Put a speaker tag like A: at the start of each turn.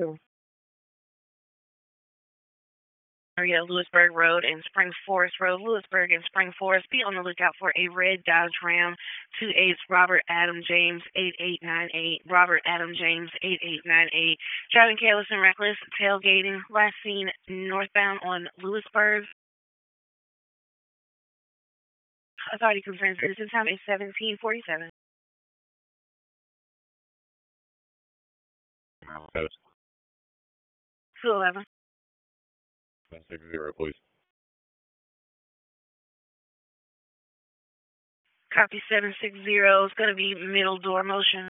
A: area, Lewisburg Road and Spring Forest Road, Lewisburg and Spring Forest. Be on the lookout for a red Dodge Ram 28 Robert Adam James 8898. Robert Adam James 8898. Driving careless and reckless, tailgating. Last seen northbound on Lewisburg. Authority confirms citizen time is 1747.
B: Status
A: 211.
B: 760, please.
A: Copy 760. It's going to be middle door motion.